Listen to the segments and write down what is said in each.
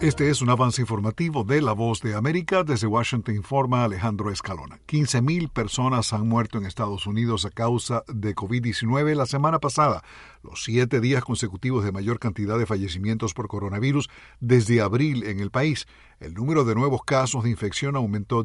Este es un avance informativo de La Voz de América. Desde Washington informa Alejandro Escalona. 15,000 personas han muerto en Estados Unidos a causa de COVID-19 la semana pasada, los 7 días consecutivos de mayor cantidad de fallecimientos por coronavirus desde abril en el país. El número de nuevos casos de infección aumentó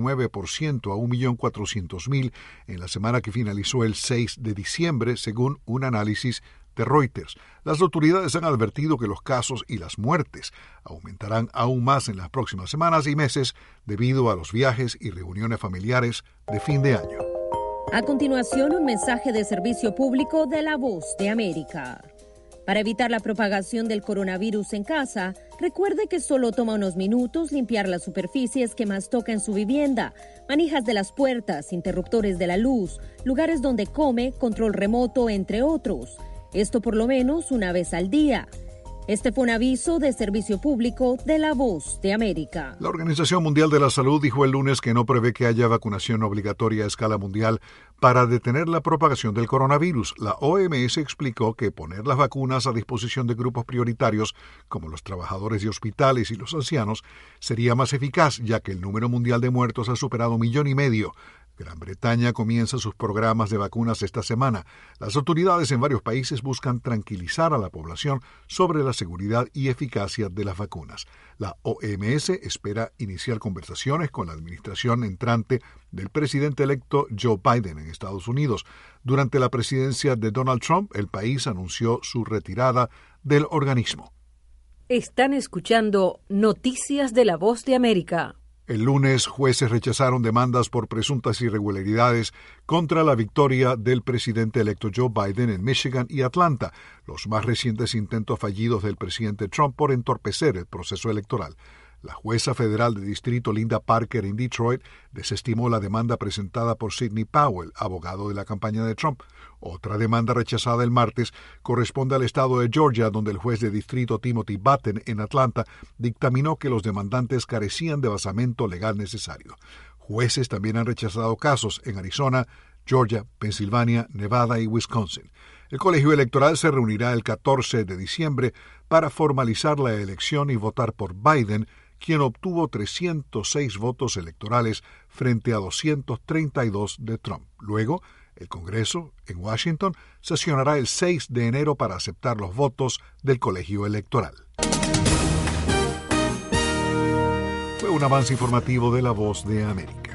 19% a 1.400.000 en la semana que finalizó el 6 de diciembre, según un análisis de Reuters. Las autoridades han advertido que los casos y las muertes aumentarán aún más en las próximas semanas y meses debido a los viajes y reuniones familiares de fin de año. A continuación, un mensaje de servicio público de La Voz de América. Para evitar la propagación del coronavirus en casa, recuerde que solo toma unos minutos limpiar las superficies que más toca en su vivienda, manijas de las puertas, interruptores de la luz, lugares donde come, control remoto, entre otros. Esto por lo menos una vez al día. Este fue un aviso de servicio público de La Voz de América. La Organización Mundial de la Salud dijo el lunes que no prevé que haya vacunación obligatoria a escala mundial para detener la propagación del coronavirus. La OMS explicó que poner las vacunas a disposición de grupos prioritarios, como los trabajadores de hospitales y los ancianos, sería más eficaz, ya que el número mundial de muertos ha superado 1,5 millones. Gran Bretaña comienza sus programas de vacunas esta semana. Las autoridades en varios países buscan tranquilizar a la población sobre la seguridad y eficacia de las vacunas. La OMS espera iniciar conversaciones con la administración entrante del presidente electo Joe Biden en Estados Unidos. Durante la presidencia de Donald Trump, el país anunció su retirada del organismo. Están escuchando Noticias de La Voz de América. El lunes, jueces rechazaron demandas por presuntas irregularidades contra la victoria del presidente electo Joe Biden en Michigan y Atlanta, los más recientes intentos fallidos del presidente Trump por entorpecer el proceso electoral. La jueza federal de distrito Linda Parker en Detroit desestimó la demanda presentada por Sidney Powell, abogado de la campaña de Trump. Otra demanda rechazada el martes corresponde al estado de Georgia, donde el juez de distrito Timothy Batten en Atlanta dictaminó que los demandantes carecían de basamento legal necesario. Jueces también han rechazado casos en Arizona, Georgia, Pensilvania, Nevada y Wisconsin. El colegio electoral se reunirá el 14 de diciembre para formalizar la elección y votar por Biden, quien obtuvo 306 votos electorales frente a 232 de Trump. Luego, el Congreso, en Washington, sesionará el 6 de enero para aceptar los votos del colegio electoral. Fue un avance informativo de La Voz de América.